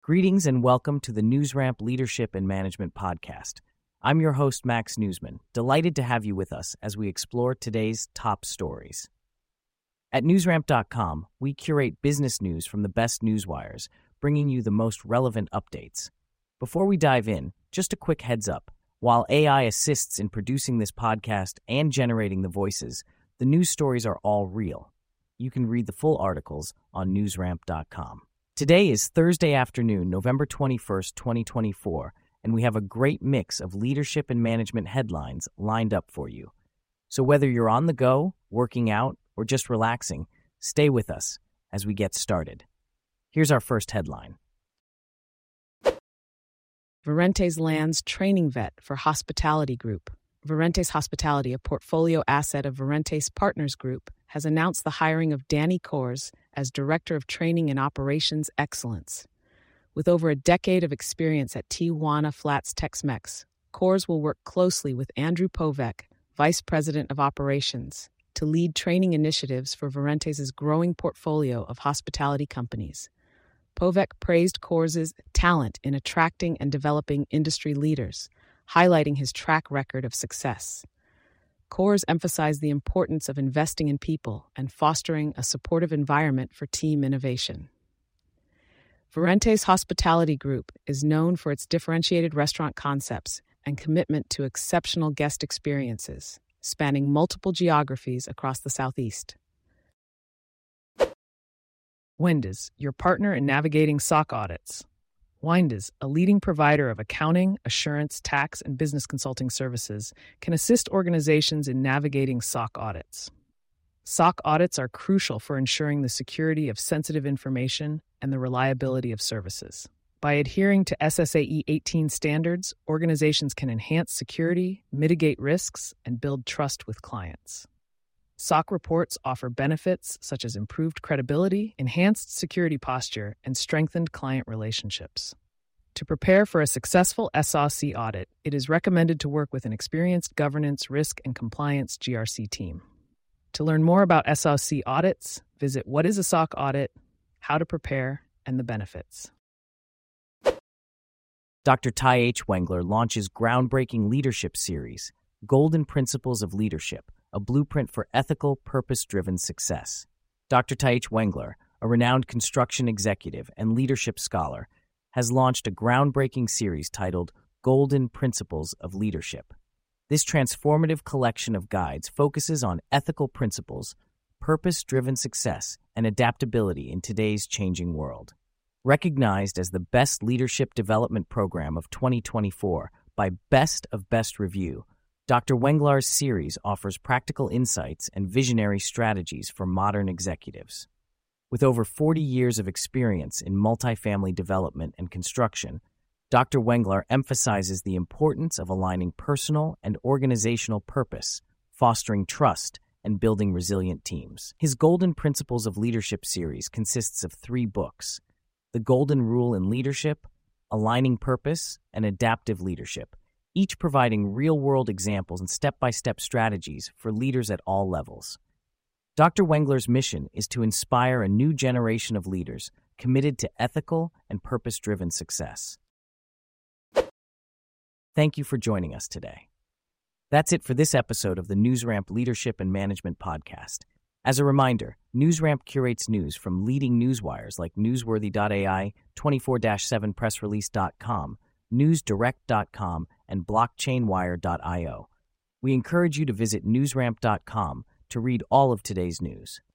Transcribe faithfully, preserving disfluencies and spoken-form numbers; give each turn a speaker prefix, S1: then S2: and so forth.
S1: Greetings and welcome to the NewsRamp Leadership and Management Podcast. I'm your host, Max Newsman, delighted to have you with us as we explore today's top stories. At newsramp dot com, we curate business news from the best newswires, bringing you the most relevant updates. Before we dive in, just a quick heads up. While A I assists in producing this podcast and generating the voices, the news stories are all real. You can read the full articles on newsramp dot com. Today is Thursday afternoon, November twenty-first, twenty twenty-four, and we have a great mix of leadership and management headlines lined up for you. So whether you're on the go, working out, or just relaxing, stay with us as we get started. Here's our first headline.
S2: Verentes lands training vet for Hospitality Group. Verentes Hospitality, a portfolio asset of Verentes Partners Group, has announced the hiring of Danny Kors as Director of Training and Operations Excellence. With over a decade of experience at Tijuana Flats Tex-Mex, Kors will work closely with Andrew Povek, Vice President of Operations, to lead training initiatives for Verentes' growing portfolio of hospitality companies. Povek praised Kors' talent in attracting and developing industry leaders, highlighting his track record of success. Kors emphasized the importance of investing in people and fostering a supportive environment for team innovation. Verentes Hospitality Group is known for its differentiated restaurant concepts and commitment to exceptional guest experiences, spanning multiple geographies across the Southeast. Wendy's, your partner in navigating S O C audits. Wendy's, a leading provider of accounting, assurance, tax, and business consulting services, can assist organizations in navigating S O C audits. S O C audits are crucial for ensuring the security of sensitive information and the reliability of services. By adhering to S S A E eighteen standards, organizations can enhance security, mitigate risks, and build trust with clients. S O C reports offer benefits such as improved credibility, enhanced security posture, and strengthened client relationships. To prepare for a successful S O C audit, it is recommended to work with an experienced governance, risk, and compliance G R C team. To learn more about S O C audits, visit What is a S O C Audit, How to Prepare, and the Benefits.
S1: Doctor Ty H. Wengler launches groundbreaking leadership series, Golden Principles of Leadership, a blueprint for ethical, purpose-driven success. Doctor Ty H. Wengler, a renowned construction executive and leadership scholar, has launched a groundbreaking series titled Golden Principles of Leadership. This transformative collection of guides focuses on ethical principles, purpose-driven success, and adaptability in today's changing world. Recognized as the best leadership development program of twenty twenty-four by Best of Best Review, Doctor Wengler's series offers practical insights and visionary strategies for modern executives. With over forty years of experience in multifamily development and construction, Doctor Wengler emphasizes the importance of aligning personal and organizational purpose, fostering trust, and building resilient teams. His Golden Principles of Leadership series consists of three books: The Golden Rule in Leadership, Aligning Purpose, and Adaptive Leadership, each providing real-world examples and step-by-step strategies for leaders at all levels. Doctor Wengler's mission is to inspire a new generation of leaders committed to ethical and purpose-driven success. Thank you for joining us today. That's it for this episode of the NewsRamp Leadership and Management Podcast. As a reminder, NewsRamp curates news from leading newswires like newsworthy dot A I, twenty-four seven press release dot com, news direct dot com, and blockchain wire dot io. We encourage you to visit newsramp dot com to read all of today's news.